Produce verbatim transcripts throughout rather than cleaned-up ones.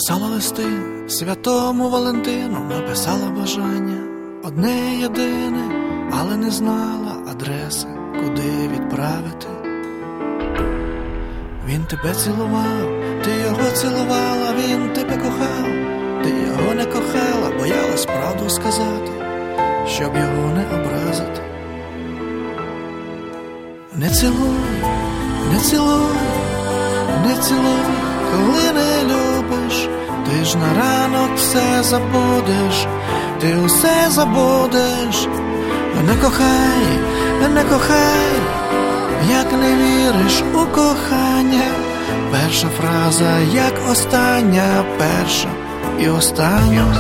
Писала листи святому Валентину, написала бажання одне єдине, але не знала адреси, куди відправити. Він тебе цілував, ти його цілувала, він тебе кохав, ти його не кохала, боялась правду сказати, щоб його не образити. Не цілуй, не цілуй, не цілуй, коли не любиш, ти ж на ранок все забудеш, ти усе забудеш. Не кохай, не кохай, як не віриш у кохання. Перша фраза, як остання, перша і остання.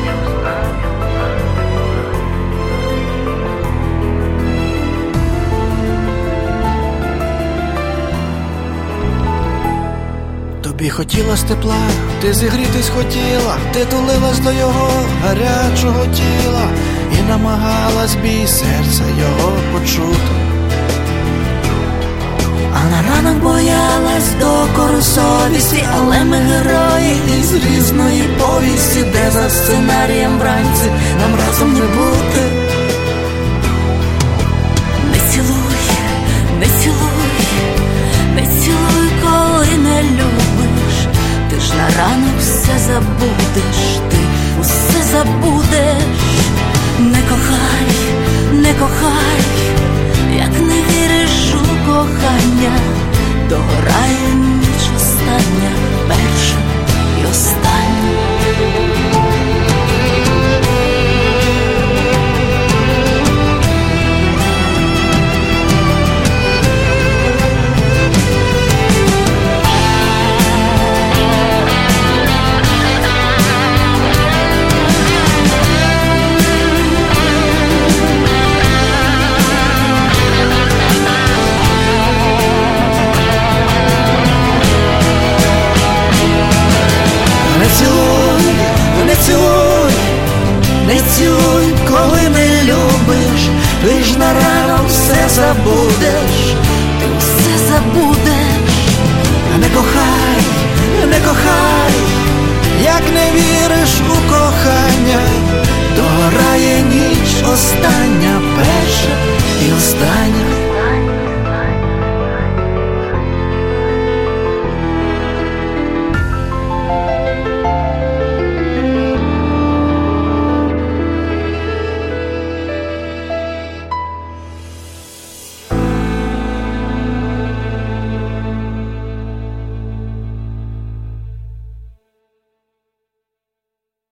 Тобі хотілось тепла, ти зігрітись хотіла, ти тулилась до його гарячого тіла і намагалась бій серця його почути. А на ранок боялась докору совісті, але ми герої із різної повісті, де за сценарієм вранці нам разом не бути. Не цілуй, не цілуй, не цілуй, коли не любиш, ти ж на ранок все забудеш, ти усе забудеш. Не кохай, не кохай, як не віриш у кохання, догорає ніч остання, перша і остання. Не цілуй, коли не любиш, ти ж на ранок все забудеш,